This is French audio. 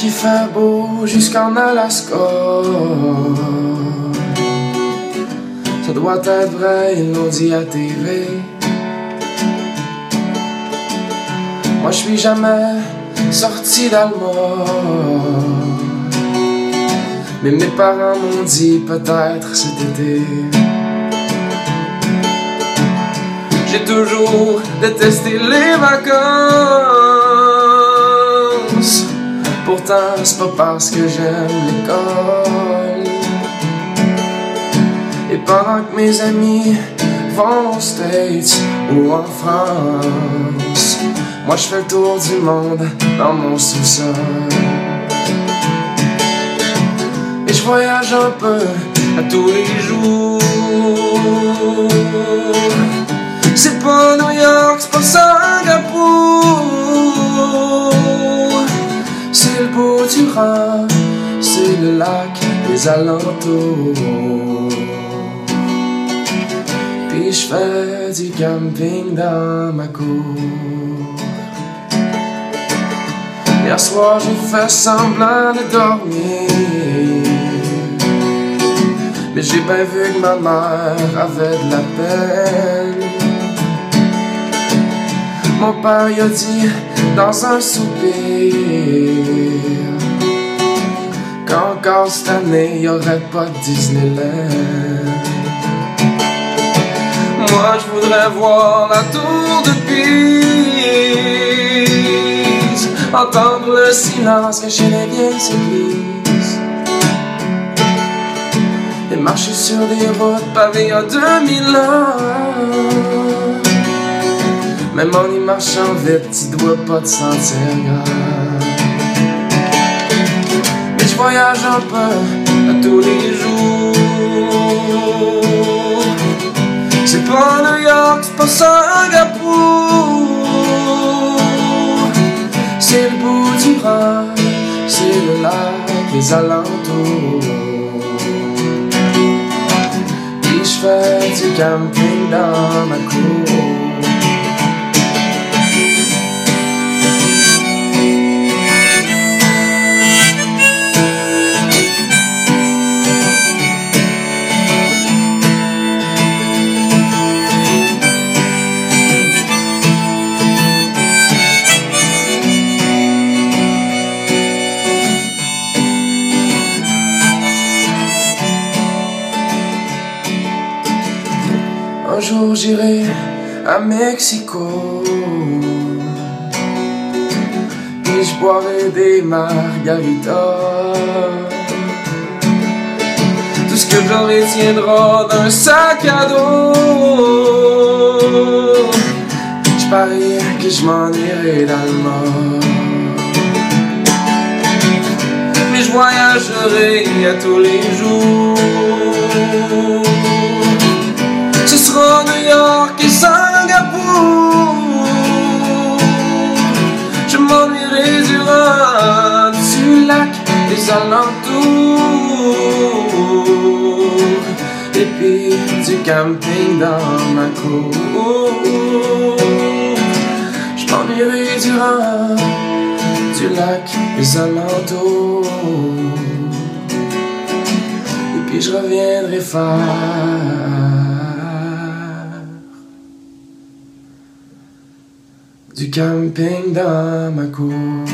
qu'il fait beau jusqu'en Alaska. Ça doit être vrai, ils l'ont dit à TV. Moi je suis jamais sorti d'Alma, mais mes parents m'ont dit peut-être cet été. J'ai toujours détesté les vacances, pourtant c'est pas parce que j'aime l'école. Et pendant que mes amis vont aux States ou en France, moi je fais le tour du monde dans mon sous-sol. Et je voyage un peu à tous les jours. C'est pas New York, c'est pas Singapour. C'est le bout du Rhin, c'est le lac, les alentours. Puis je fais du camping dans ma cour. Hier soir j'ai fait semblant de dormir, mais j'ai bien vu que ma mère avait de la peine. Mon père y a dit dans un soupir qu'encore cette année y aurait pas de Disneyland. Moi je voudrais voir la tour de Pise, entendre le silence cacher les vieilles églises, et marcher sur des routes pavées à 2000 ans. Même en y marchant vite, tu dois pas te sentir grave. Mais je voyage un peu à tous les jours. C'est pas New York, c'est pas Singapour. C'est le bout du Rhin, c'est le lac, les alentours. Puis je fais du camping dans ma cour. Un jour j'irai à Mexico, puis je boirai des margaritas. Tout ce que j'en retiendra d'un sac à dos. Je parie que je m'en irai d'Alma, mais je voyagerai à tous les jours. Ce sera New York et Singapour. Je m'ennuierai du Rhin, du lac, des alentours, et puis du camping dans ma cour. Je m'ennuierai du Rhin, du lac, des alentours, et puis je reviendrai faire du camping dans ma cour.